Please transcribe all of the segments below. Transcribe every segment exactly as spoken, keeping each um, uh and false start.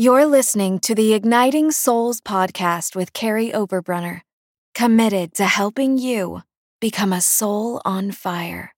You're listening to the Igniting Souls podcast with Carrie Oberbrunner, committed to helping you become a soul on fire.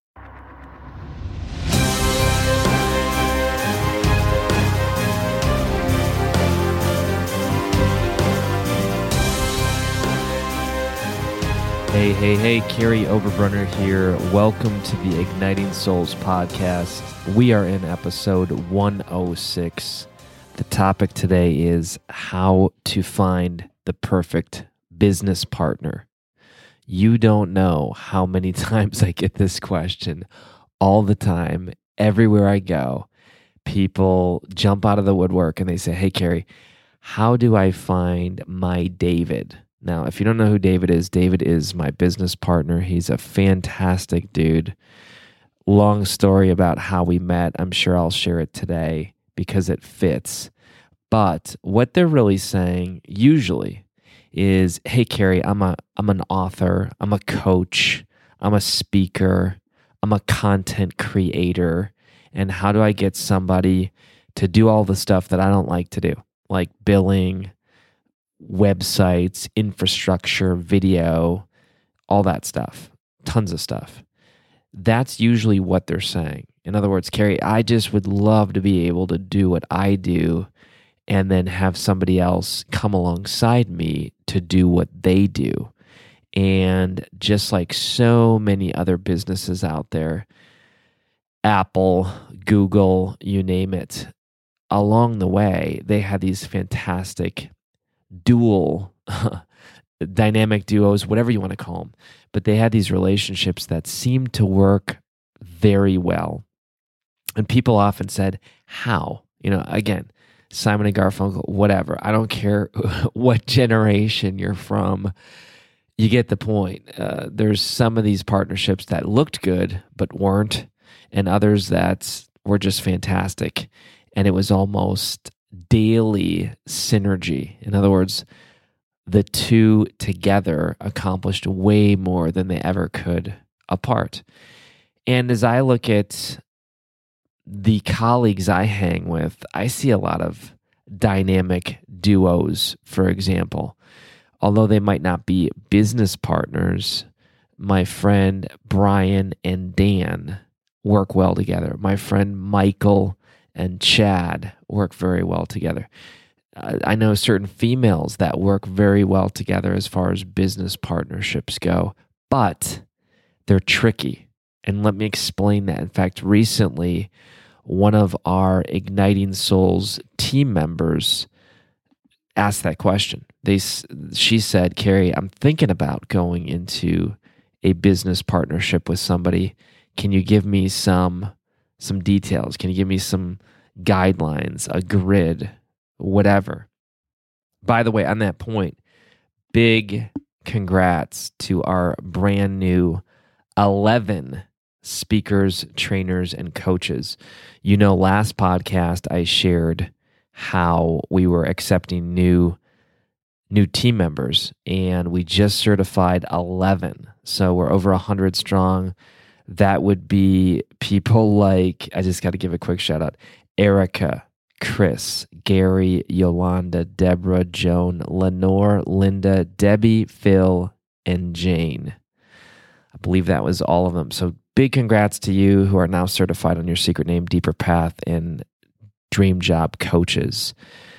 Hey, hey, hey, Carrie Oberbrunner here. Welcome to the Igniting Souls podcast. We are in episode one oh six. The topic today is how to find the perfect business partner. You don't know how many times I get this question all the time. Everywhere I go, people jump out of the woodwork and they say, hey, Carrie, how do I find my David? Now, if you don't know who David is, David is my business partner. He's a fantastic dude. Long story about how we met. I'm sure I'll share it today because it fits. But what they're really saying usually is, hey, Carrie, I'm a I'm an author, I'm a coach, I'm a speaker, I'm a content creator, and how do I get somebody to do all the stuff that I don't like to do, like billing, websites, infrastructure, video, all that stuff, tons of stuff. That's usually what they're saying. In other words, Carrie, I just would love to be able to do what I do and then have somebody else come alongside me to do what they do. And just like so many other businesses out there, Apple, Google, you name it, along the way, they had these fantastic dual, dynamic duos, whatever you want to call them. But they had these relationships that seemed to work very well. And people often said, how? You know, again, Simon and Garfunkel, whatever. I don't care what generation you're from. You get the point. Uh, there's some of these partnerships that looked good but weren't, and others that were just fantastic. And it was almost daily synergy. In other words, the two together accomplished way more than they ever could apart. And as I look at the colleagues I hang with, I see a lot of dynamic duos, for example. Although they might not be business partners, my friend Brian and Dan work well together. My friend Michael and Chad work very well together. Uh, I know certain females that work very well together as far as business partnerships go, but they're tricky. And let me explain that. In fact, recently, one of our Igniting Souls team members asked that question. They, she said, Carrie, I'm thinking about going into a business partnership with somebody. Can you give me some some details? Can you give me some guidelines, a grid, whatever? By the way, on that point, big congrats to our brand new eleven speakers, trainers, and coaches. You know, last podcast I shared how we were accepting new new team members, and we just certified eleven. So we're over one hundred strong. That would be people like, I just got to give a quick shout out, Erica, Chris, Gary, Yolanda, Deborah, Joan, Lenore, Linda, Debbie, Phil, and Jane. I believe that was all of them. So big congrats to you who are now certified on your secret name, Deeper Path, and Dream Job coaches.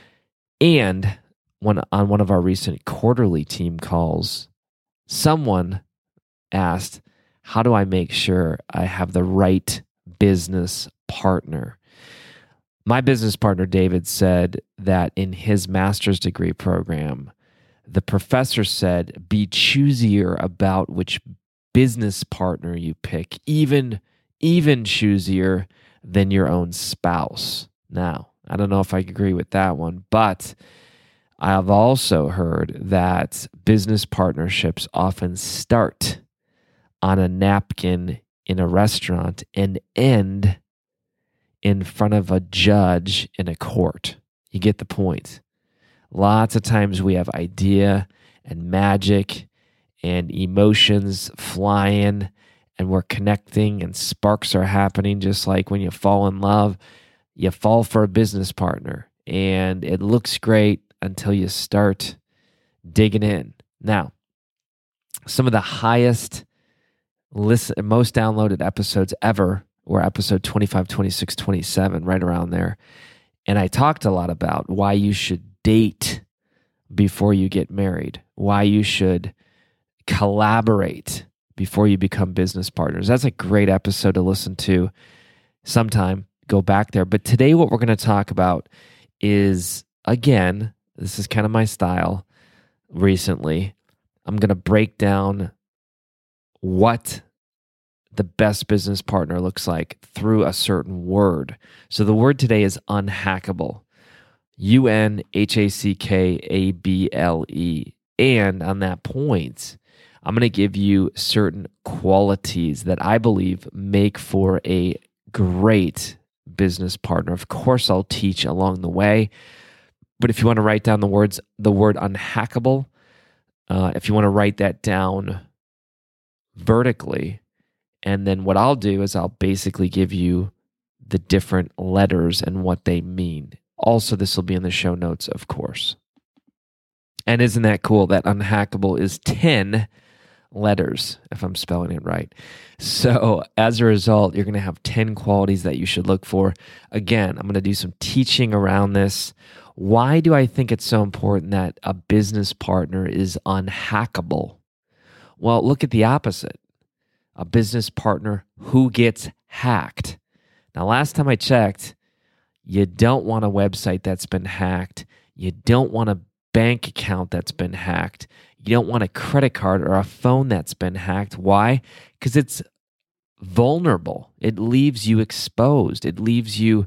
And one, on one of our recent quarterly team calls, someone asked, how do I make sure I have the right business partner? My business partner, David, said that in his master's degree program, the professor said, be choosier about which business partner you pick, even, even choosier than your own spouse. Now, I don't know if I agree with that one, but I've also heard that business partnerships often start on a napkin in a restaurant and end in front of a judge in a court. You get the point. Lots of times we have idea and magic and emotions flying, and we're connecting and sparks are happening, just like when you fall in love, you fall for a business partner and it looks great until you start digging in. Now, some of the highest listen, most downloaded episodes ever were episode twenty-five, twenty-six, twenty-seven, right around there. And I talked a lot about why you should date before you get married, why you should collaborate before you become business partners. That's a great episode to listen to sometime. Go back there. But today what we're going to talk about is, again, this is kind of my style recently. I'm going to break down what the best business partner looks like through a certain word. So the word today is unhackable. U N H A C K A B L E. And on that point, I'm going to give you certain qualities that I believe make for a great business partner. Of course, I'll teach along the way. But if you want to write down the words, the word unhackable, uh, if you want to write that down vertically, and then what I'll do is I'll basically give you the different letters and what they mean. Also, this will be in the show notes, of course. And isn't that cool that unhackable is ten letters, if I'm spelling it right? So as a result, you're going to have ten qualities that you should look for. Again, I'm going to do some teaching around this. Why do I think it's so important that a business partner is unhackable? Well, look at the opposite. A business partner who gets hacked. Now, last time I checked, you don't want a website that's been hacked. You don't want a bank account that's been hacked. You don't want a credit card or a phone that's been hacked. Why? Because it's vulnerable. It leaves you exposed. It leaves you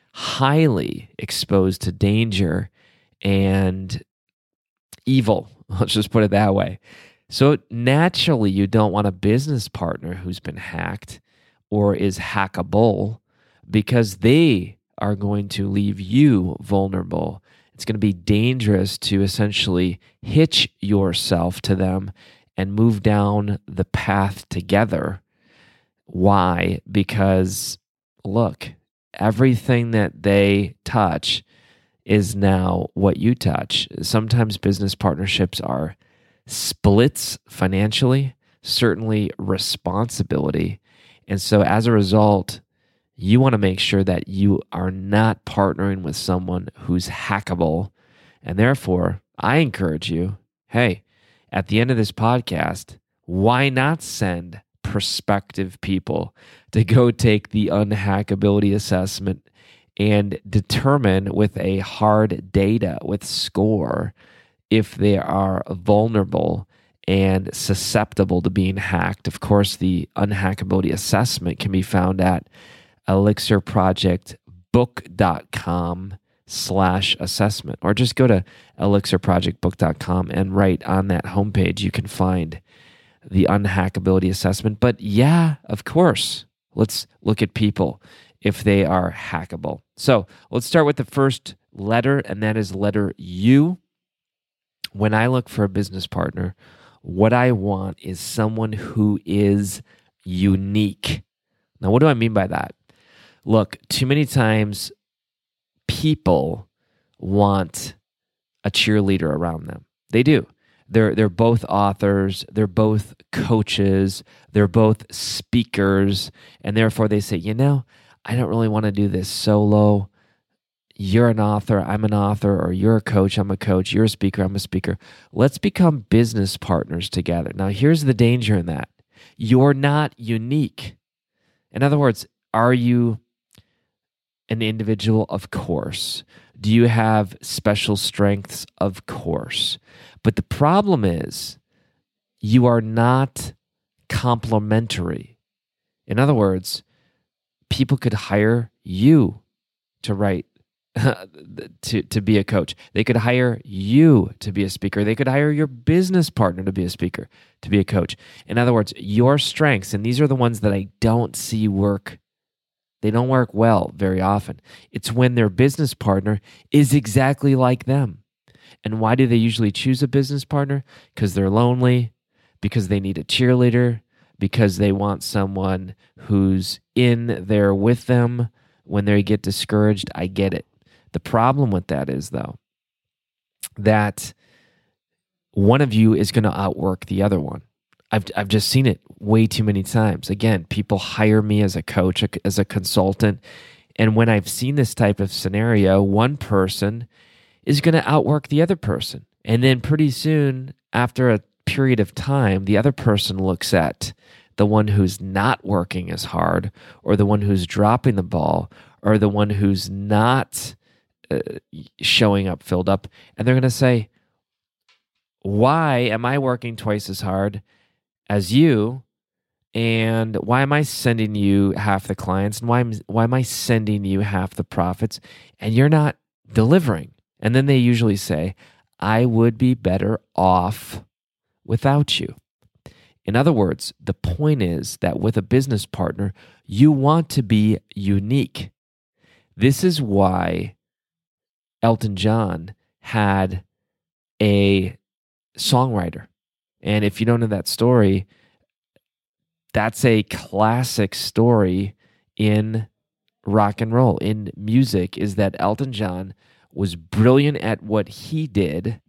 highly exposed to danger and evil. Let's just put it that way. So naturally, you don't want a business partner who's been hacked or is hackable because they are going to leave you vulnerable. It's going to be dangerous to essentially hitch yourself to them and move down the path together. Why? Because, look, everything that they touch is now what you touch. Sometimes business partnerships are splits financially, certainly responsibility. And so as a result, you want to make sure that you are not partnering with someone who's hackable. And therefore, I encourage you, hey, at the end of this podcast, why not send prospective people to go take the unhackability assessment and determine with a hard data, with score, if they are vulnerable and susceptible to being hacked. Of course, the unhackability assessment can be found at elixirprojectbook.com slash assessment, or just go to elixirprojectbook dot com and right on that homepage, you can find the unhackability assessment. But yeah, of course, let's look at people if they are hackable. So let's start with the first letter, and that is letter U. When I look for a business partner, what I want is someone who is unique. Now, what do I mean by that? Look, too many times people want a cheerleader around them. They do. They're they're both authors, they're both coaches, they're both speakers, and therefore they say, you know, I don't really want to do this solo. You're an author, I'm an author, or you're a coach, I'm a coach, you're a speaker, I'm a speaker. Let's become business partners together. Now, here's the danger in that. You're not unique. In other words, are you an individual? Of course. Do you have special strengths? Of course. But the problem is you are not complementary. In other words, people could hire you to write, to, to be a coach. They could hire you to be a speaker. They could hire your business partner to be a speaker, to be a coach. In other words, your strengths, and these are the ones that I don't see work. They don't work well very often. It's when their business partner is exactly like them. And why do they usually choose a business partner? Because they're lonely, because they need a cheerleader, because they want someone who's in there with them when they get discouraged. I get it. The problem with that is, though, that one of you is going to outwork the other one. I've I've just seen it way too many times. Again, people hire me as a coach, as a consultant, and when I've seen this type of scenario, one person is going to outwork the other person. And then pretty soon, after a period of time, the other person looks at the one who's not working as hard, or the one who's dropping the ball, or the one who's not uh, showing up filled up, and they're going to say, why am I working twice as hard as you? And why am I sending you half the clients? And why am, why am I sending you half the profits? And you're not delivering. And then they usually say, I would be better off without you. In other words, the point is that with a business partner, you want to be unique. This is why Elton John had a songwriter. And if you don't know that story, that's a classic story in rock and roll, in music, is that Elton John was brilliant at what he did,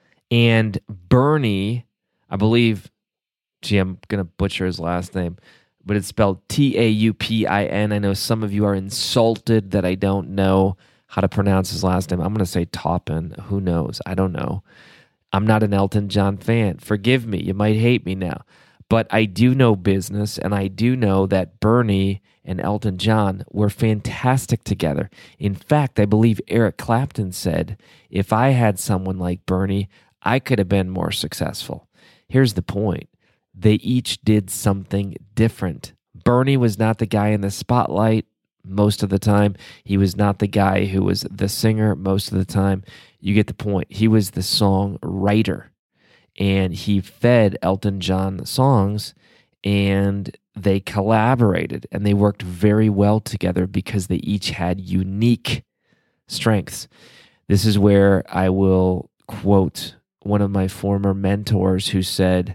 and Bernie, I believe, gee, I'm going to butcher his last name, but it's spelled T A U P I N. I know some of you are insulted that I don't know how to pronounce his last name. I'm going to say Taupin. Who knows? I don't know. I'm not an Elton John fan. Forgive me. You might hate me now. But I do know business, and I do know that Bernie and Elton John were fantastic together. In fact, I believe Eric Clapton said, if I had someone like Bernie, I could have been more successful. Here's the point. They each did something different. Bernie was not the guy in the spotlight most of the time. He was not the guy who was the singer most of the time. You get the point. He was the songwriter, and he fed Elton John songs, and they collaborated, and they worked very well together because they each had unique strengths. This is where I will quote one of my former mentors who said,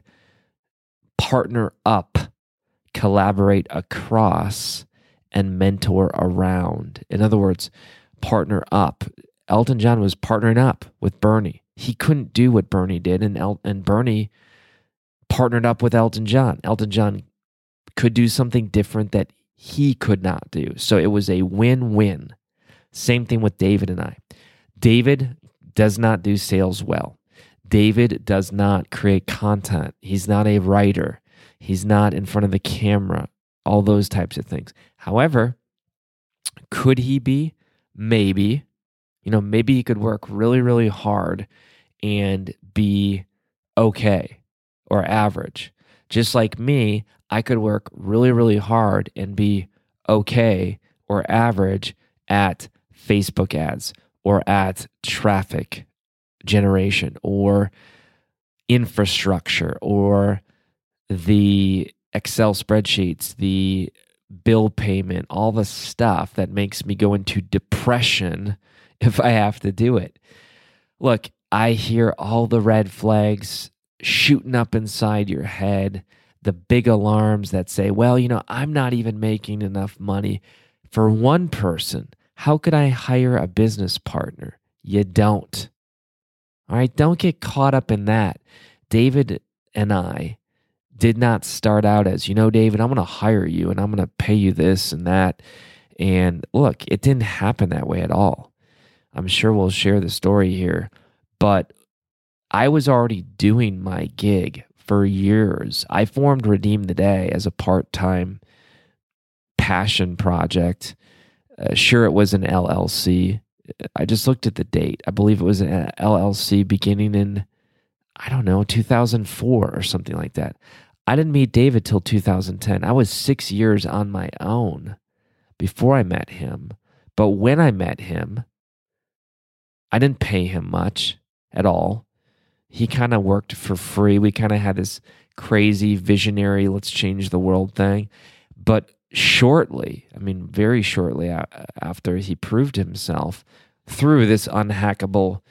partner up, collaborate across, and mentor around. In other words, partner up. Elton John was partnering up with Bernie. He couldn't do what Bernie did, and El- and Bernie partnered up with Elton John. Elton John could do something different that he could not do. So it was a win-win. Same thing with David and I. David does not do sales well. David does not create content. He's not a writer. He's not in front of the camera, all those types of things. However, could he be? Maybe. You know, maybe he could work really, really hard and be okay or average. Just like me, I could work really, really hard and be okay or average at Facebook ads or at traffic generation or infrastructure or the Excel spreadsheets, the bill payment, all the stuff that makes me go into depression if I have to do it. Look, I hear all the red flags shooting up inside your head, the big alarms that say, well, you know, I'm not even making enough money for one person. How could I hire a business partner? You don't. All right, don't get caught up in that. David and I did not start out as, you know, David, I'm going to hire you and I'm going to pay you this and that. And look, it didn't happen that way at all. I'm sure we'll share the story here, but I was already doing my gig for years. I formed Redeem the Day as a part-time passion project. Uh, sure, it was an L L C. I just looked at the date. I believe it was an L L C beginning in, I don't know, two thousand four or something like that. I didn't meet David till two thousand ten. I was six years on my own before I met him. But when I met him, I didn't pay him much at all. He kind of worked for free. We kind of had this crazy visionary, let's change the world thing. But shortly, I mean, very shortly after he proved himself through this unhackable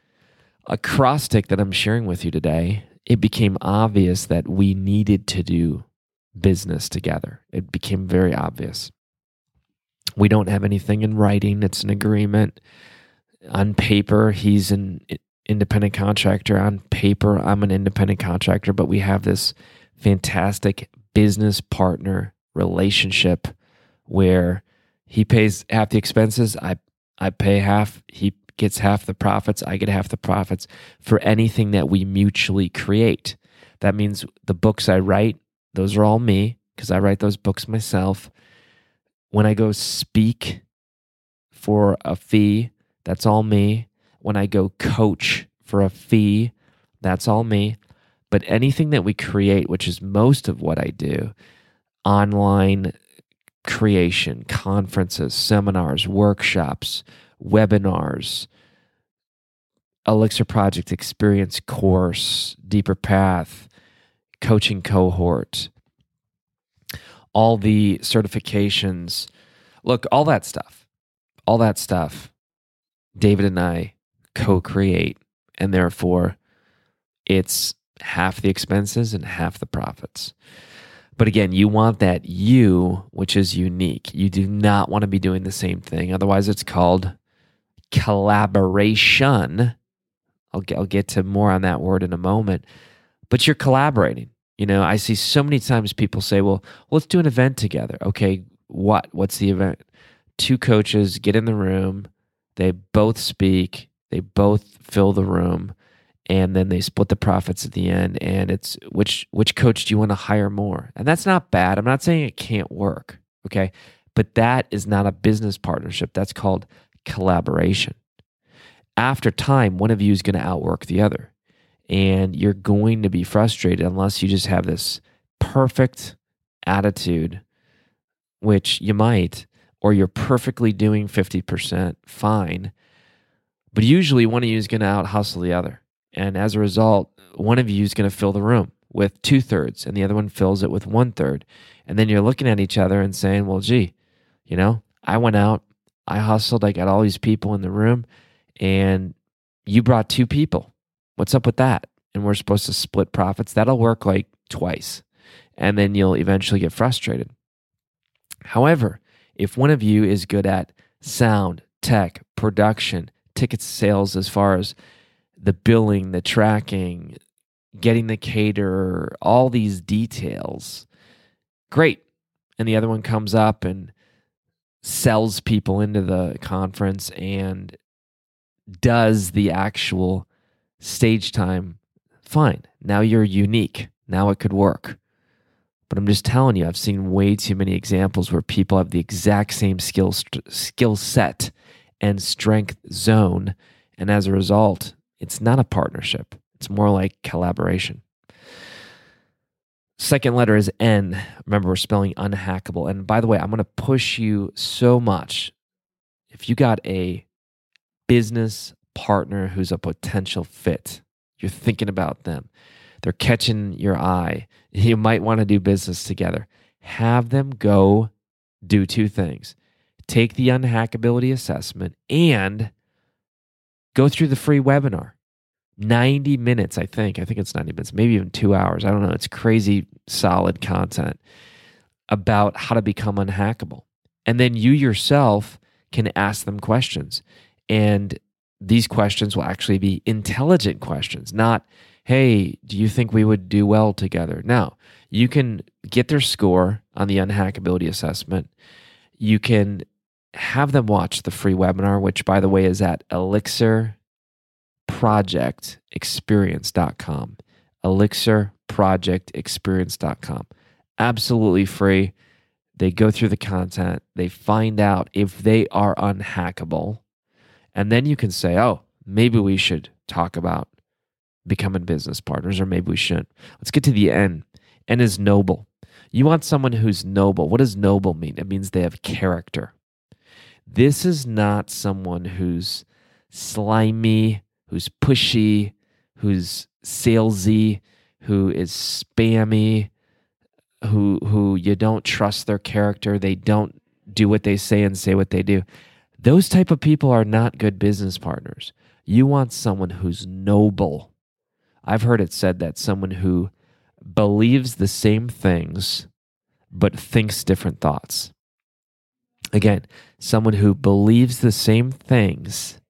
acrostic that I'm sharing with you today, it became obvious that we needed to do business together. It became very obvious. We don't have anything in writing. It's an agreement. On paper, he's an independent contractor. On paper, I'm an independent contractor, but we have this fantastic business partner relationship where he pays half the expenses, I I pay half, he gets half the profits, I get half the profits for anything that we mutually create. That means the books I write, those are all me because I write those books myself. When I go speak for a fee, that's all me. When I go coach for a fee, that's all me. But anything that we create, which is most of what I do, online creation, conferences, seminars, workshops, webinars, Elixir Project Experience course, Deeper Path, coaching cohort, all the certifications. Look, all that stuff, all that stuff, David and I co-create, and therefore it's half the expenses and half the profits. But again, you want that you, which is unique. You do not want to be doing the same thing. Otherwise, it's called collaboration. I'll get, I'll get to more on that word in a moment. But you're collaborating. You know, I see so many times people say, well, let's do an event together. Okay, what? What's the event? Two coaches get in the room. They both speak. They both fill the room. And then they split the profits at the end, and it's which which coach do you want to hire more? And that's not bad. I'm not saying it can't work, okay? But that is not a business partnership. That's called collaboration. After time, one of you is going to outwork the other, and you're going to be frustrated unless you just have this perfect attitude, which you might, or you're perfectly doing fifty percent fine, but usually one of you is going to out-hustle the other. And as a result, one of you is going to fill the room with two-thirds, and the other one fills it with one-third. And then you're looking at each other and saying, well, gee, you know, I went out, I hustled, I got all these people in the room, and you brought two people. What's up with that? And we're supposed to split profits. That'll work like twice, and then you'll eventually get frustrated. However, if one of you is good at sound, tech, production, ticket sales as far as the billing, the tracking, getting the caterer, all these details, great. And the other one comes up and sells people into the conference and does the actual stage time, fine. Now you're unique. Now it could work. But I'm just telling you, I've seen way too many examples where people have the exact same skill skill set and strength zone, and as a result, it's not a partnership. It's more like collaboration. Second letter is N. Remember, we're spelling unhackable. And by the way, I'm going to push you so much. If you got a business partner who's a potential fit, you're thinking about them, they're catching your eye, you might want to do business together, have them go do two things. Take the unhackability assessment and go through the free webinar. ninety minutes, I think. I think it's ninety minutes, maybe even two hours. I don't know. It's crazy solid content about how to become unhackable. And then you yourself can ask them questions. And these questions will actually be intelligent questions, not, hey, do you think we would do well together? No. You can get their score on the unhackability assessment. You can have them watch the free webinar, which, by the way, is at elixir project experience dot com. elixir project experience dot com. Absolutely free. They go through the content. They find out if they are unhackable. And then you can say, oh, maybe we should talk about becoming business partners, or maybe we shouldn't. Let's get to the N. N is noble. You want someone who's noble. What does noble mean? It means they have character. This is not someone who's slimy, who's pushy, who's salesy, who is spammy, who who you don't trust their character. They don't do what they say and say what they do. Those type of people are not good business partners. You want someone who's noble. I've heard it said that someone who believes the same things but thinks different thoughts. Again, someone who believes the same things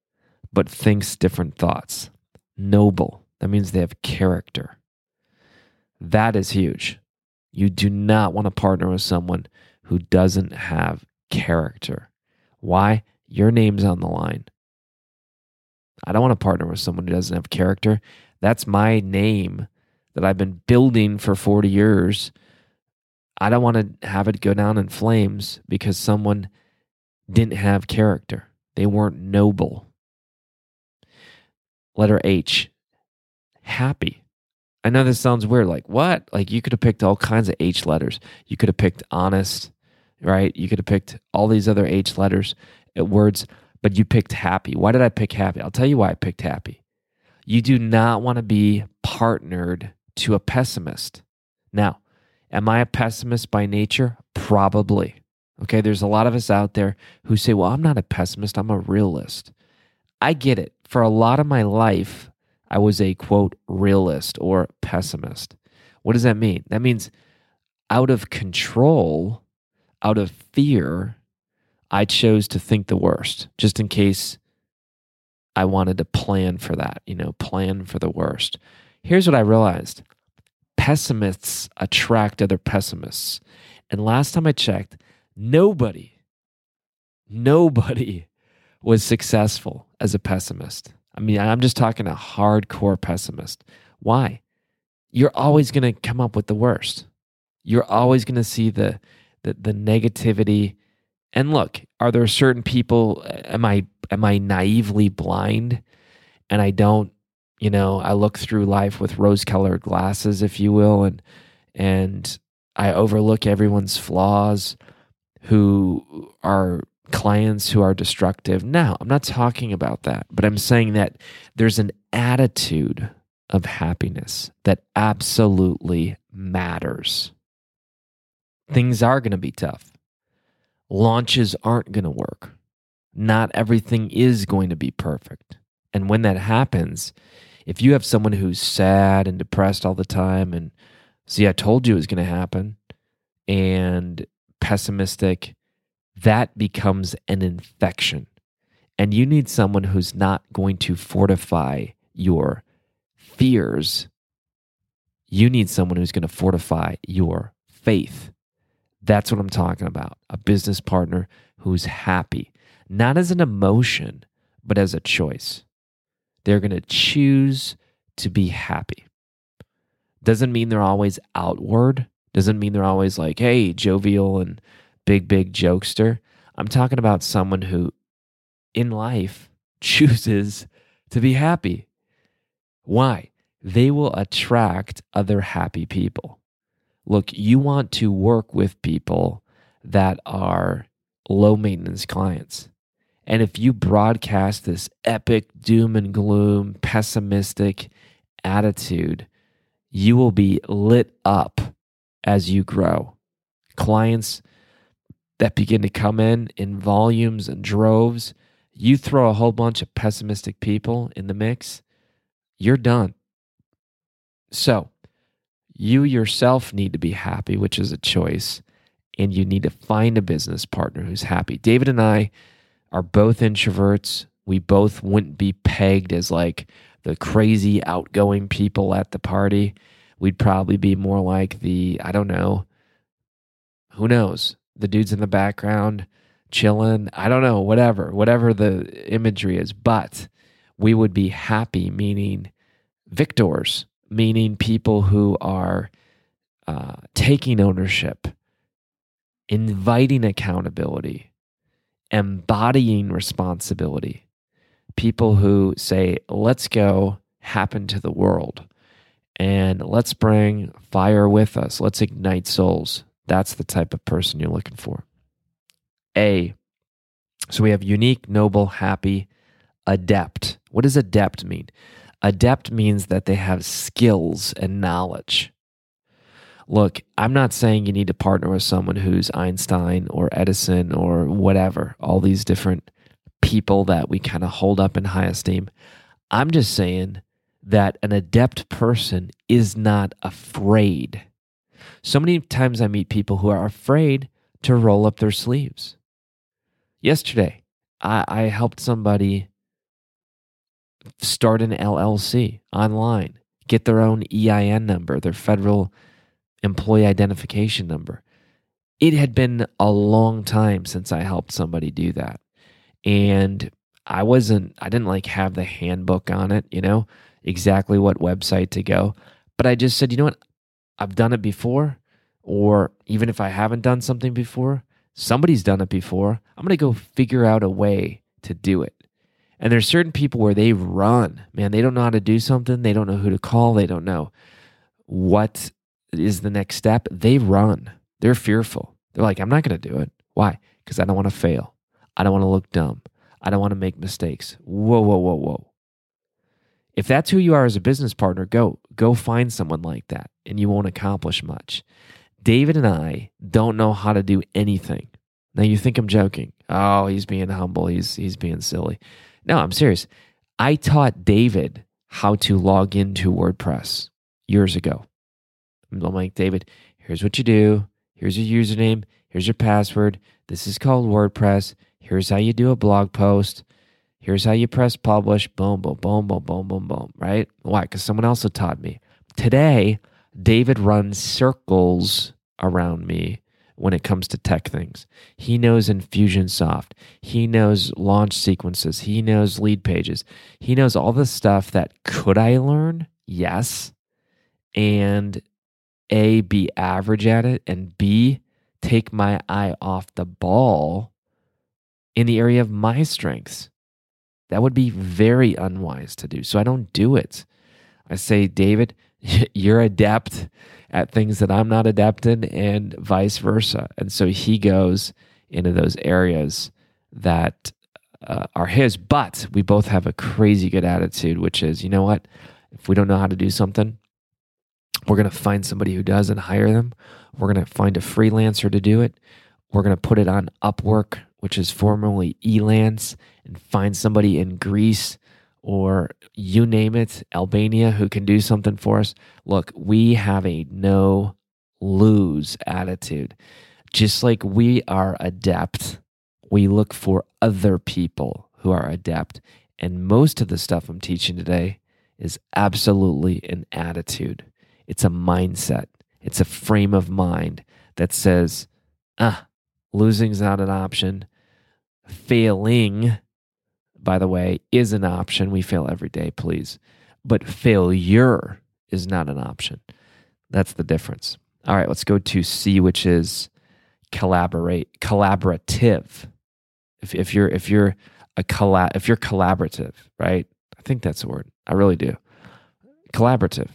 but thinks different thoughts. Noble. That means they have character. That is huge. You do not want to partner with someone who doesn't have character. Why? Your name's on the line. I don't want to partner with someone who doesn't have character. That's my name that I've been building for forty years. I don't want to have it go down in flames because someone didn't have character. They weren't noble. Letter H, happy. I know this sounds weird. Like, what? Like, you could have picked all kinds of H letters. You could have picked honest, right? You could have picked all these other H letters, uh, words, but you picked happy. Why did I pick happy? I'll tell you why I picked happy. You do not want to be partnered to a pessimist. Now, am I a pessimist by nature? Probably. Okay, there's a lot of us out there who say, well, I'm not a pessimist, I'm a realist. I get it. For a lot of my life, I was a, quote, realist or pessimist. What does that mean? That means out of control, out of fear, I chose to think the worst, just in case I wanted to plan for that, you know, plan for the worst. Here's what I realized. Pessimists attract other pessimists. And last time I checked, nobody, nobody was successful as a pessimist. I mean, I'm just talking a hardcore pessimist. Why? You're always going to come up with the worst. You're always going to see the, the the negativity. And look, are there certain people, am I am I naively blind and I don't, you know, I look through life with rose-colored glasses, if you will, and and I overlook everyone's flaws who are clients who are destructive? No, I'm not talking about that, but I'm saying that there's an attitude of happiness that absolutely matters. Things are going to be tough. Launches aren't going to work. Not everything is going to be perfect. And when that happens, if you have someone who's sad and depressed all the time and, see, I told you it was going to happen, and pessimistic, that becomes an infection. And you need someone who's not going to fortify your fears. You need someone who's going to fortify your faith. That's what I'm talking about. A business partner who's happy, not as an emotion, but as a choice. They're going to choose to be happy. Doesn't mean they're always outward. Doesn't mean they're always like, hey, jovial and big, big jokester. I'm talking about someone who in life chooses to be happy. Why? They will attract other happy people. Look, you want to work with people that are low maintenance clients. And if you broadcast this epic doom and gloom, pessimistic attitude, you will be lit up as you grow. Clients that begin to come in in volumes and droves, you throw a whole bunch of pessimistic people in the mix, you're done. So, you yourself need to be happy, which is a choice, and you need to find a business partner who's happy. David and I are both introverts. We both wouldn't be pegged as like the crazy outgoing people at the party. We'd probably be more like the, I don't know, who knows, the dudes in the background chilling. I don't know, whatever, whatever the imagery is. But we would be happy, meaning victors, meaning people who are uh, taking ownership, inviting accountability, embodying responsibility. People who say, let's go happen to the world and let's bring fire with us. Let's ignite souls. That's the type of person you're looking for. A, so we have unique, noble, happy, adept. What does adept mean? Adept means that they have skills and knowledge. Look, I'm not saying you need to partner with someone who's Einstein or Edison or whatever, all these different people that we kind of hold up in high esteem. I'm just saying that an adept person is not afraid. So many times I meet people who are afraid to roll up their sleeves. Yesterday, I, I helped somebody start an L L C online, get their own E I N number, their federal employee identification number. It had been a long time since I helped somebody do that. And I wasn't, I didn't like have the handbook on it, you know, exactly what website to go. But I just said, you know what, I've done it before, or even if I haven't done something before, somebody's done it before. I'm going to go figure out a way to do it. And there's certain people where they run, man, they don't know how to do something. They don't know who to call. They don't know what is the next step. They run. They're fearful. They're like, I'm not going to do it. Why? Because I don't want to fail. I don't want to look dumb. I don't want to make mistakes. Whoa, whoa, whoa, whoa. If that's who you are as a business partner, go. Go find someone like that, and you won't accomplish much. David and I don't know how to do anything. Now, you think I'm joking. Oh, he's being humble. He's, he's being silly. No, I'm serious. I taught David how to log into WordPress years ago. I'm like, David, here's what you do. Here's your username. Here's your password. This is called WordPress. Here's how you do a blog post. Here's how you press publish. Boom, boom, boom, boom, boom, boom, boom, right? Why? Because someone else had taught me. Today, David runs circles around me when it comes to tech things. He knows Infusionsoft. He knows launch sequences. He knows lead pages. He knows all the stuff that could I learn? Yes. And A, be average at it, and B, take my eye off the ball in the area of my strengths. That would be very unwise to do. So I don't do it. I say, David, you're adept at things that I'm not adept in, and vice versa. And so he goes into those areas that uh, are his. But we both have a crazy good attitude, which is, you know what? If we don't know how to do something, we're going to find somebody who does and hire them. We're going to find a freelancer to do it. We're going to put it on Upwork, which is formerly Elance, and find somebody in Greece or you name it, Albania, who can do something for us. Look, we have a no-lose attitude. Just like we are adept, we look for other people who are adept. And most of the stuff I'm teaching today is absolutely an attitude. It's a mindset. It's a frame of mind that says, ah, losing's not an option. Failing, by the way, is an option. We fail every day, please. But failure is not an option. That's the difference. All right, let's go to C, which is collaborate, collaborative. If if you're if you're a collab, if you're collaborative, right? I think that's the word. I really do. Collaborative.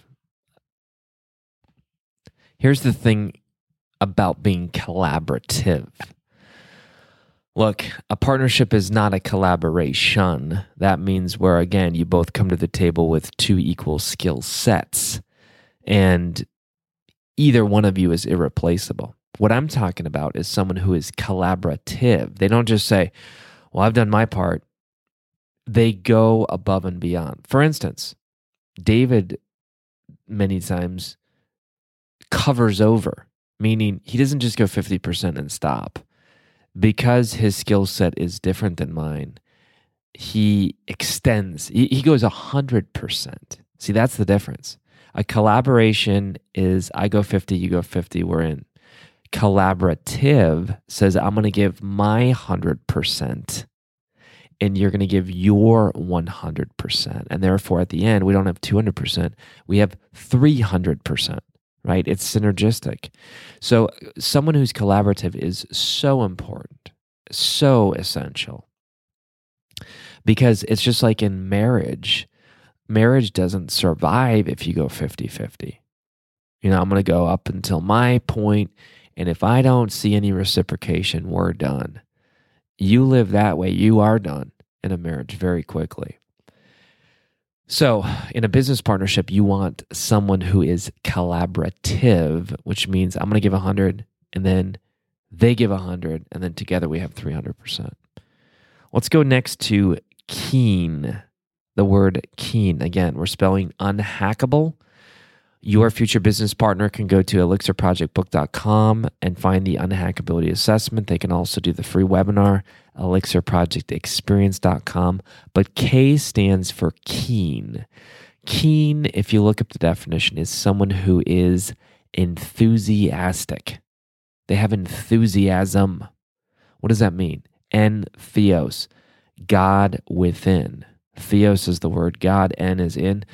Here's the thing about being collaborative. Look, a partnership is not a collaboration. That means where, again, you both come to the table with two equal skill sets, and either one of you is irreplaceable. What I'm talking about is someone who is collaborative. They don't just say, well, I've done my part. They go above and beyond. For instance, David many times covers over, meaning he doesn't just go fifty percent and stop. Because his skill set is different than mine, he extends. He, he goes one hundred percent. See, that's the difference. A collaboration is I go fifty, you go fifty, we're in. Collaborative says I'm going to give my one hundred percent and you're going to give your one hundred percent. And therefore, at the end, we don't have two hundred percent. We have three hundred percent. Right? It's synergistic. So someone who's collaborative is so important, so essential. Because it's just like in marriage. Marriage doesn't survive if you go fifty-fifty. You know, I'm going to go up until my point, and if I don't see any reciprocation, we're done. You live that way, you are done in a marriage very quickly. So in a business partnership, you want someone who is collaborative, which means I'm going to give one hundred, and then they give one hundred, and then together we have three hundred percent. Let's go next to keen. The word keen. Again, we're spelling unhackable. Your future business partner can go to elixir project book dot com and find the unhackability assessment. They can also do the free webinar, elixir project experience dot com. But K stands for keen. Keen, if you look up the definition, is someone who is enthusiastic. They have enthusiasm. What does that mean? En theos, God within. Theos is the word God, en is in.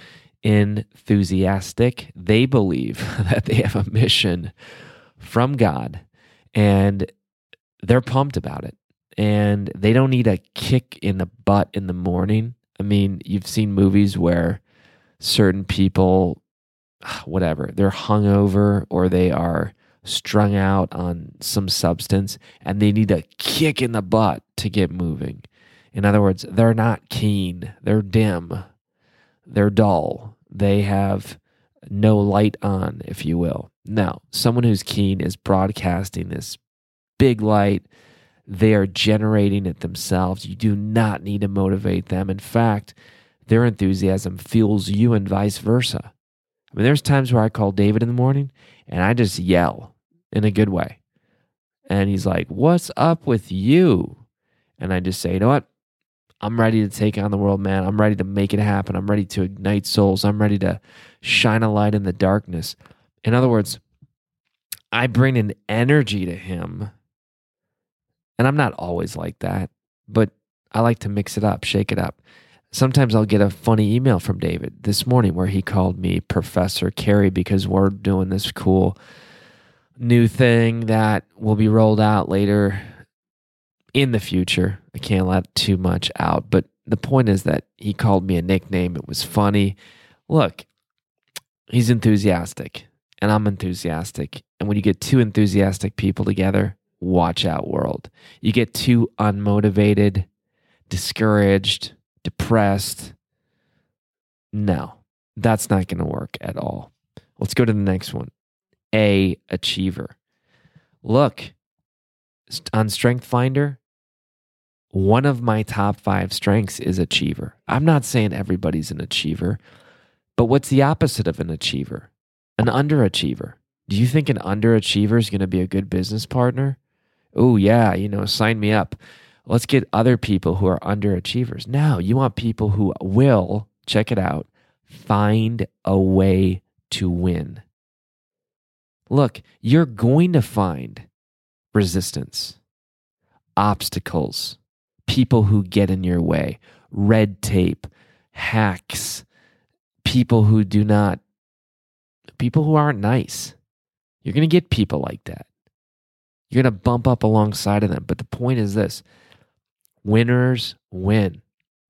Enthusiastic. They believe that they have a mission from God and they're pumped about it. And they don't need a kick in the butt in the morning. I mean, you've seen movies where certain people, whatever, they're hungover or they are strung out on some substance and they need a kick in the butt to get moving. In other words, they're not keen. They're dim. They're dull. They have no light on, if you will. Now, someone who's keen is broadcasting this big light. They are generating it themselves. You do not need to motivate them. In fact, their enthusiasm fuels you and vice versa. I mean, there's times where I call David in the morning and I just yell in a good way. And he's like, "What's up with you?" And I just say, "You know what? I'm ready to take on the world, man. I'm ready to make it happen. I'm ready to ignite souls. I'm ready to shine a light in the darkness." In other words, I bring an energy to him. And I'm not always like that, but I like to mix it up, shake it up. Sometimes I'll get a funny email from David this morning where he called me Professor Carey because we're doing this cool new thing that will be rolled out later in the future. I can't let too much out, but the point is that he called me a nickname. It was funny. Look, he's enthusiastic and I'm enthusiastic. And when you get two enthusiastic people together, watch out, world. You get too unmotivated, discouraged, depressed. No, that's not going to work at all. Let's go to the next one. A, achiever. Look, on Strength Finder, one of my top five strengths is achiever. I'm not saying everybody's an achiever, but what's the opposite of an achiever? An underachiever. Do you think an underachiever is going to be a good business partner? Oh, yeah, you know, sign me up. Let's get other people who are underachievers. No, you want people who will, check it out, find a way to win. Look, you're going to find resistance, obstacles, people who get in your way, red tape, hacks, people who do not, people who aren't nice. You're going to get people like that. You're going to bump up alongside of them. But the point is this: winners win.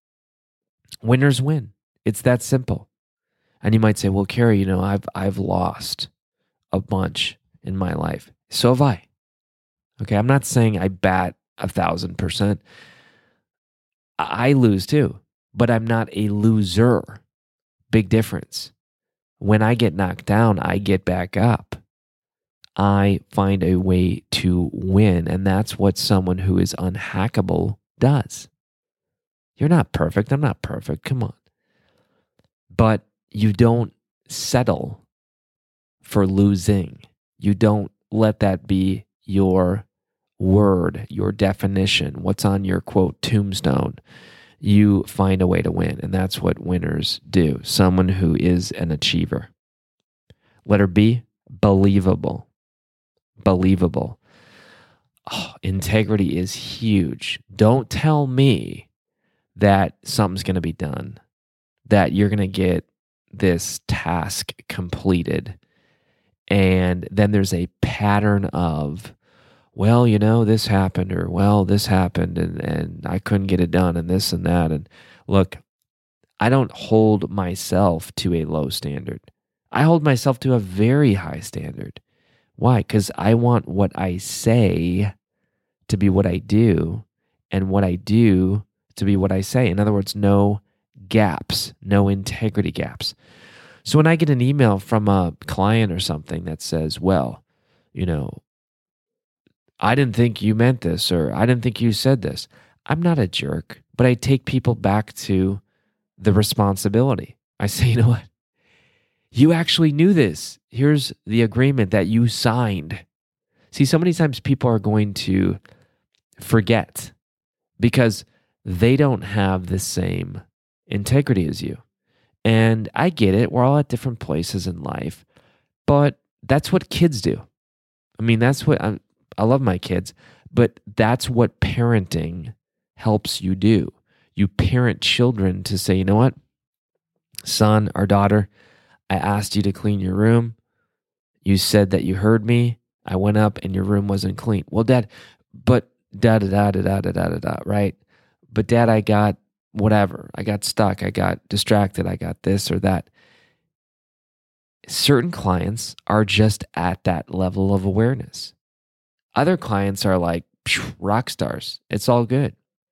Winners win. It's that simple. And you might say, well, Carey, you know, I've I've lost a bunch in my life. So have I. Okay, I'm not saying I bat a thousand percent. I lose too, but I'm not a loser. Big difference. When I get knocked down, I get back up. I find a way to win, and that's what someone who is unhackable does. You're not perfect. I'm not perfect. Come on. But you don't settle for losing. You don't let that be your word, your definition, what's on your, quote, tombstone. You find a way to win, and that's what winners do. Someone who is an achiever. Letter B, believable. Believable. Oh, integrity is huge. Don't tell me that something's going to be done, that you're going to get this task completed, and then there's a pattern of, well, you know, this happened, or, well, this happened, and, and I couldn't get it done, and this and that. And look, I don't hold myself to a low standard. I hold myself to a very high standard. Why? Because I want what I say to be what I do, and what I do to be what I say. In other words, no gaps, no integrity gaps. So when I get an email from a client or something that says, well, you know, I didn't think you meant this, or I didn't think you said this. I'm not a jerk, but I take people back to the responsibility. I say, you know what? You actually knew this. Here's the agreement that you signed. See, so many times people are going to forget because they don't have the same integrity as you. And I get it. We're all at different places in life, but that's what kids do. I mean, that's what I, I love my kids, but that's what parenting helps you do. You parent children to say, you know what, son or daughter, I asked you to clean your room. You said that you heard me. I went up and your room wasn't clean. Well, Dad, but da da da da da da da da da, right? But Dad, I got whatever. I got stuck. I got distracted. I got this or that. Certain clients are just at that level of awareness. Other clients are like phew, rock stars. It's all good.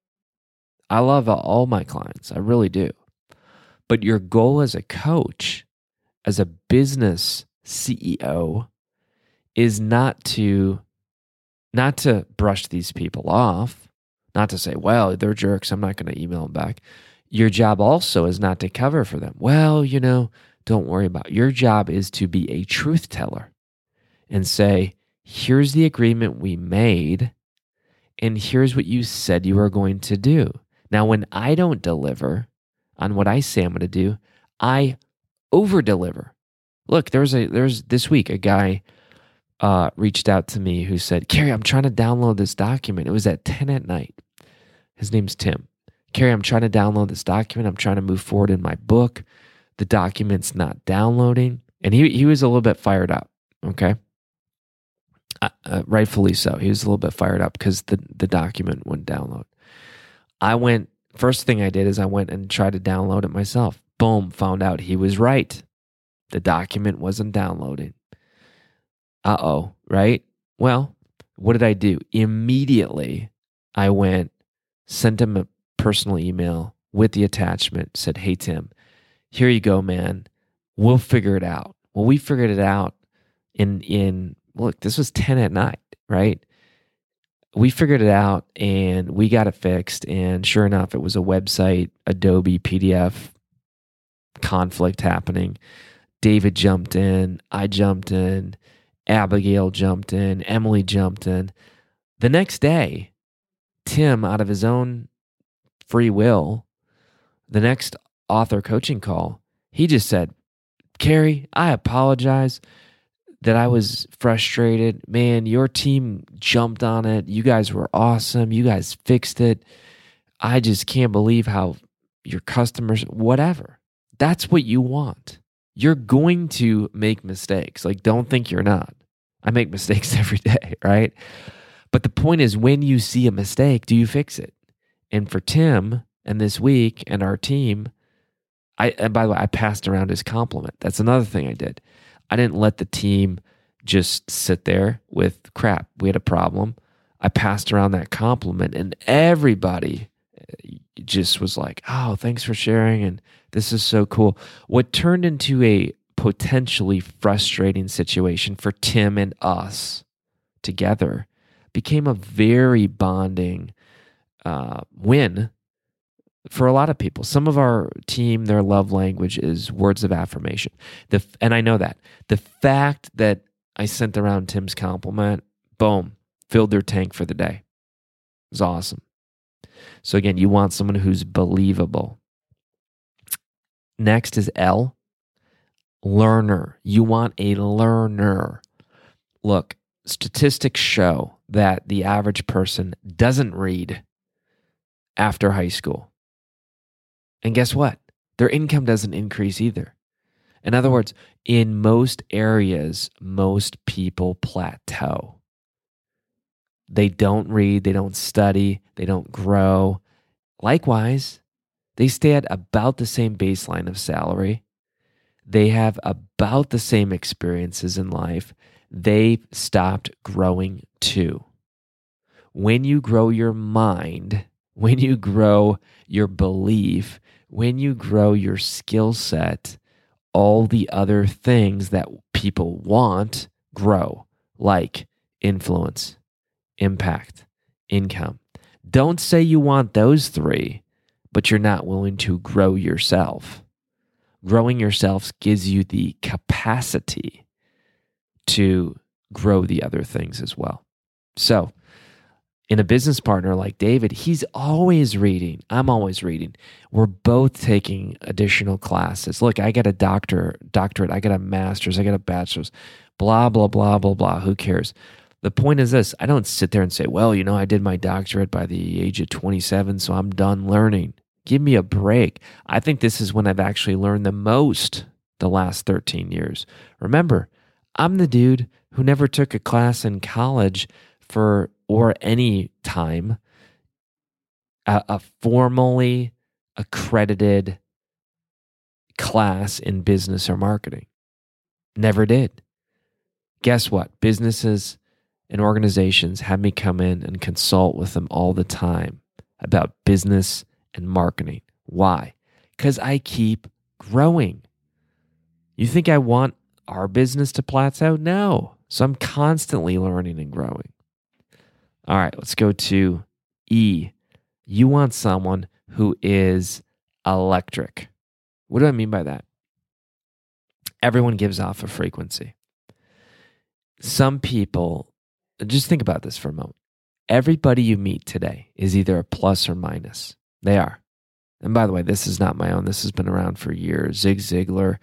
I love all my clients. I really do. But your goal as a coach, as a business C E O, is not to not to brush these people off, not to say, well, they're jerks, I'm not going to email them back. Your job also is not to cover for them. Well, you know, don't worry about it. Your job is to be a truth teller and say, here's the agreement we made, and here's what you said you were going to do. Now, when I don't deliver on what I say I'm going to do, I over-deliver. Look, there's a there's this week a guy uh, reached out to me who said, Carey, I'm trying to download this document. It was at ten at night. His name's Tim. Carey, I'm trying to download this document. I'm trying to move forward in my book. The document's not downloading. And he he was a little bit fired up, okay? Uh, uh, rightfully so. He was a little bit fired up because the, the document wouldn't download. I went, first thing I did is I went and tried to download it myself. Boom, found out he was right. The document wasn't downloading. Uh-oh, right? Well, what did I do? Immediately, I went, sent him a personal email with the attachment, said, hey, Tim, here you go, man. We'll figure it out. Well, we figured it out in, in look, this was ten at night, right? We figured it out and we got it fixed. And sure enough, it was a website, Adobe P D F conflict happening. David jumped in. I jumped in. Abigail jumped in. Emily jumped in. The next day, Tim, out of his own free will, the next author coaching call, he just said, Carey, I apologize that I was frustrated. Man, your team jumped on it. You guys were awesome. You guys fixed it. I just can't believe how your customers, whatever. That's what you want. You're going to make mistakes. Like, don't think you're not. I make mistakes every day, right? But the point is, when you see a mistake, do you fix it? And for Tim and this week and our team, I and by the way, I passed around his compliment. That's another thing I did. I didn't let the team just sit there with crap. We had a problem. I passed around that compliment, and everybody just was like, oh, thanks for sharing, and this is so cool. What turned into a potentially frustrating situation for Tim and us together became a very bonding uh, win for a lot of people. Some of our team, their love language is words of affirmation. The And I know that. The fact that I sent around Tim's compliment, boom, filled their tank for the day. It was awesome. So again, you want someone who's believable. Next is L, learner. You want a learner. Look, statistics show that the average person doesn't read after high school. And guess what? Their income doesn't increase either. In other words, in most areas, most people plateau. They don't read, they don't study, they don't grow. Likewise, they stay at about the same baseline of salary. They have about the same experiences in life. They've stopped growing too. When you grow your mind, when you grow your belief, when you grow your skill set, all the other things that people want grow, like influence, impact, income. Don't say you want those three, but you're not willing to grow yourself. Growing yourself gives you the capacity to grow the other things as well. So, in a business partner like David, he's always reading. I'm always reading. We're both taking additional classes. Look, I got a doctor, doctorate, I got a master's, I got a bachelor's, blah, blah, blah, blah, blah. Who cares? The point is this: I don't sit there and say, well, you know, I did my doctorate by the age of twenty-seven, so I'm done learning. Give me a break. I think this is when I've actually learned the most the last thirteen years. Remember, I'm the dude who never took a class in college for, or any time, a, a formally accredited class in business or marketing. Never did. Guess what? Businesses and organizations have me come in and consult with them all the time about business and marketing. Why? Because I keep growing. You think I want our business to plateau? No. So I'm constantly learning and growing. All right, let's go to E. You want someone who is electric. What do I mean by that? Everyone gives off a frequency. Some people, just think about this for a moment. Everybody you meet today is either a plus or minus. They are. And by the way, this is not my own. This has been around for years. Zig Ziglar,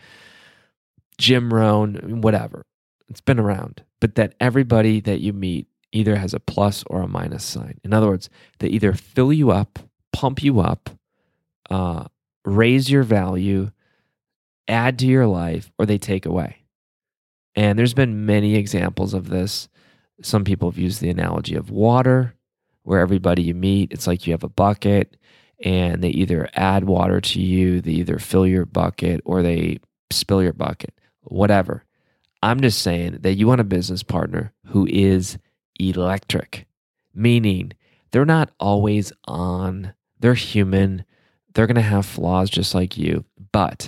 Jim Rohn, whatever. It's been around. But that everybody that you meet either has a plus or a minus sign. In other words, they either fill you up, pump you up, uh, raise your value, add to your life, or they take away. And there's been many examples of this. Some people have used the analogy of water, where everybody you meet, it's like you have a bucket, and they either add water to you, they either fill your bucket, or they spill your bucket, whatever. I'm just saying that you want a business partner who is electric, meaning they're not always on, they're human, they're going to have flaws just like you, but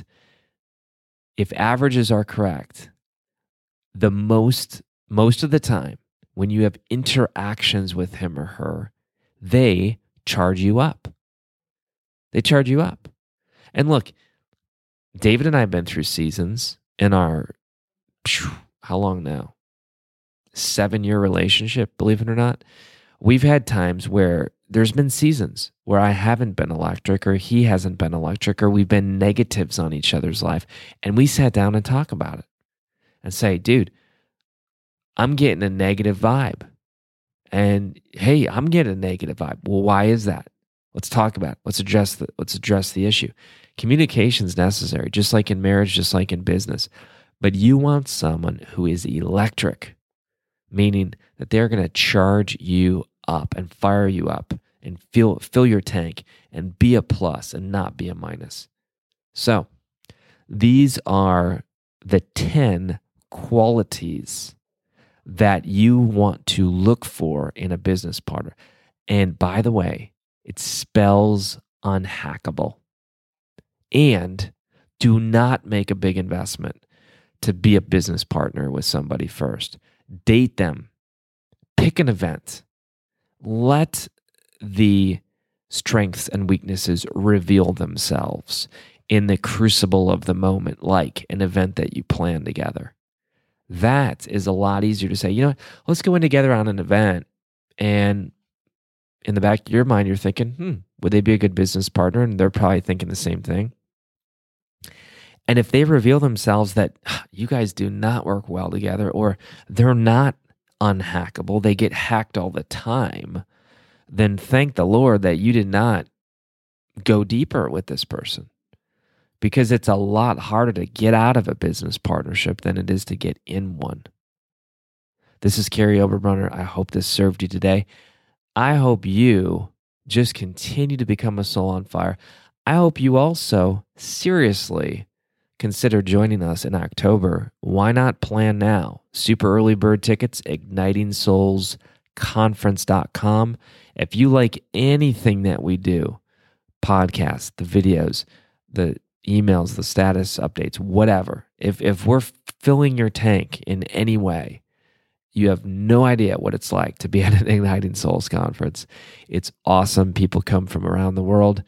if averages are correct, the most, most of the time when you have interactions with him or her, they charge you up. They charge you up. And look, David and I have been through seasons in our, how long now? Seven-year relationship, believe it or not. We've had times where there's been seasons where I haven't been electric or he hasn't been electric or we've been negatives on each other's life. And we sat down and talked about it and say, dude, I'm getting a negative vibe. And hey, I'm getting a negative vibe. Well, why is that? Let's talk about it. Let's address the, let's address the issue. Communication is necessary, just like in marriage, just like in business. But you want someone who is electric, meaning that they're going to charge you up and fire you up and fill, fill your tank and be a plus and not be a minus. So these are the ten qualities that you want to look for in a business partner. And by the way, it spells unhackable. And do not make a big investment to be a business partner with somebody first. Date them. Pick an event. Let the strengths and weaknesses reveal themselves in the crucible of the moment, like an event that you plan together. That is a lot easier to say, you know what, let's go in together on an event. And in the back of your mind, you're thinking, hmm, would they be a good business partner? And they're probably thinking the same thing. And if they reveal themselves that you guys do not work well together, or they're not unhackable, they get hacked all the time, then thank the Lord that you did not go deeper with this person. Because it's a lot harder to get out of a business partnership than it is to get in one. This is Carey Oberbrunner. I hope this served you today. I hope you just continue to become a soul on fire. I hope you also seriously consider joining us in October. Why not plan now? Super early bird tickets, igniting souls conference dot com. If you like anything that we do, podcasts, the videos, the emails, the status updates, whatever, if if we're filling your tank in any way, you have no idea what it's like to be at an Igniting Souls conference. It's awesome. People come from around the world.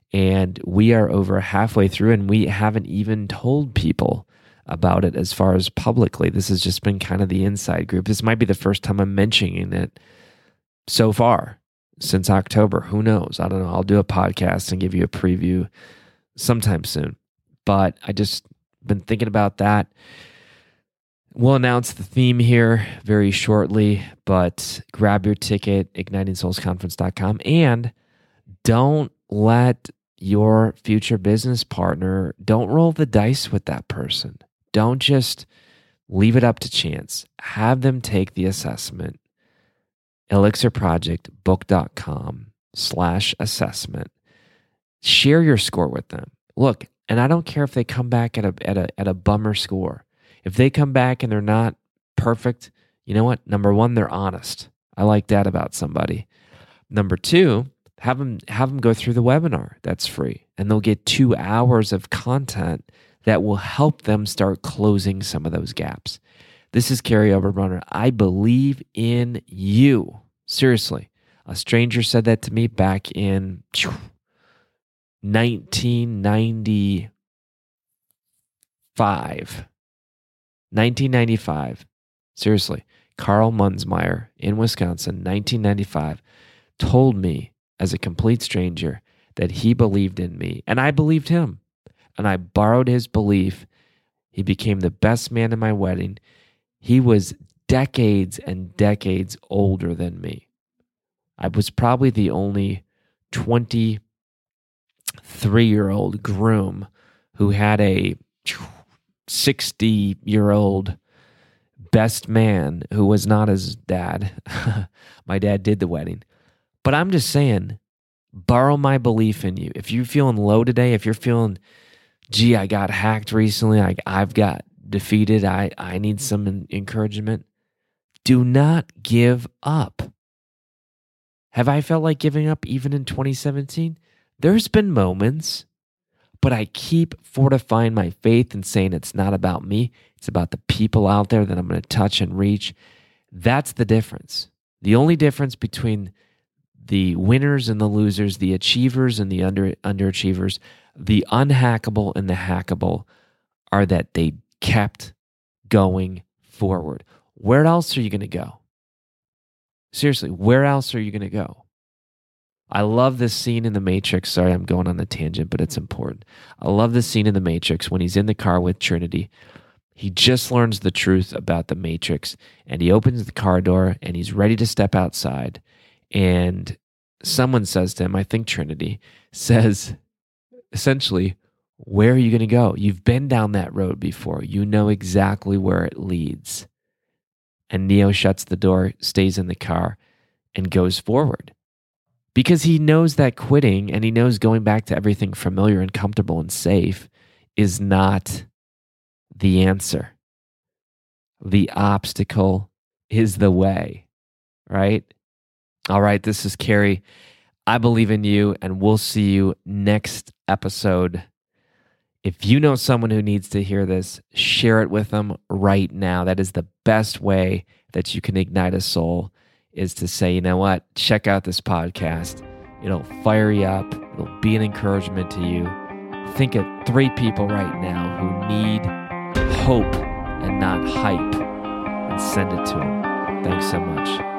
And we are over halfway through, and we haven't even told people about it as far as publicly. This has just been kind of the inside group. This might be the first time I'm mentioning it so far since October. Who knows? I don't know. I'll do a podcast and give you a preview sometime soon. But I just been thinking about that. We'll announce the theme here very shortly, but grab your ticket, igniting souls conference dot com, and don't let your future business partner, don't roll the dice with that person. Don't just leave it up to chance. Have them take the assessment. elixir project book dot com slash assessment. Share your score with them. Look, and I don't care if they come back at a at a at a bummer score. If they come back and they're not perfect, you know what? Number one, they're honest. I like that about somebody. Number two, have them have them go through the webinar. That's free, and they'll get two hours of content that will help them start closing some of those gaps. This is Carey Oberbrunner. I believe in you. Seriously, a stranger said that to me back in nineteen ninety-five. nineteen ninety-five. Seriously, Carl Munsmeyer in Wisconsin, nineteen ninety-five, told me as a complete stranger that he believed in me, and I believed him. And I borrowed his belief. He became the best man in my wedding. He was decades and decades older than me. I was probably the only twenty-three-year-old groom who had a sixty-year-old best man who was not his dad. My dad did the wedding. But I'm just saying, borrow my belief in you. If you're feeling low today, if you're feeling, gee, I got hacked recently, I, I've got defeated, I, I need some encouragement, do not give up. Have I felt like giving up even in twenty seventeen? There's been moments, but I keep fortifying my faith and saying it's not about me. It's about the people out there that I'm going to touch and reach. That's the difference. The only difference between the winners and the losers, the achievers and the under underachievers, the unhackable and the hackable, are that they kept going forward. Where else are you going to go? Seriously, where else are you going to go? I love this scene in The Matrix. Sorry, I'm going on a tangent, but it's important. I love this scene in The Matrix when he's in the car with Trinity. He just learns the truth about the Matrix, and he opens the car door, and he's ready to step outside. And someone says to him, I think Trinity, says, essentially, where are you going to go? You've been down that road before. You know exactly where it leads. And Neo shuts the door, stays in the car, and goes forward. Because he knows that quitting and he knows going back to everything familiar and comfortable and safe is not the answer. The obstacle is the way, right? All right, this is Carey. I believe in you, and we'll see you next episode. If you know someone who needs to hear this, share it with them right now. That is the best way that you can ignite a soul, is to say, you know what, check out this podcast. It'll fire you up. It'll be an encouragement to you. Think of three people right now who need hope and not hype, and send it to them. Thanks so much.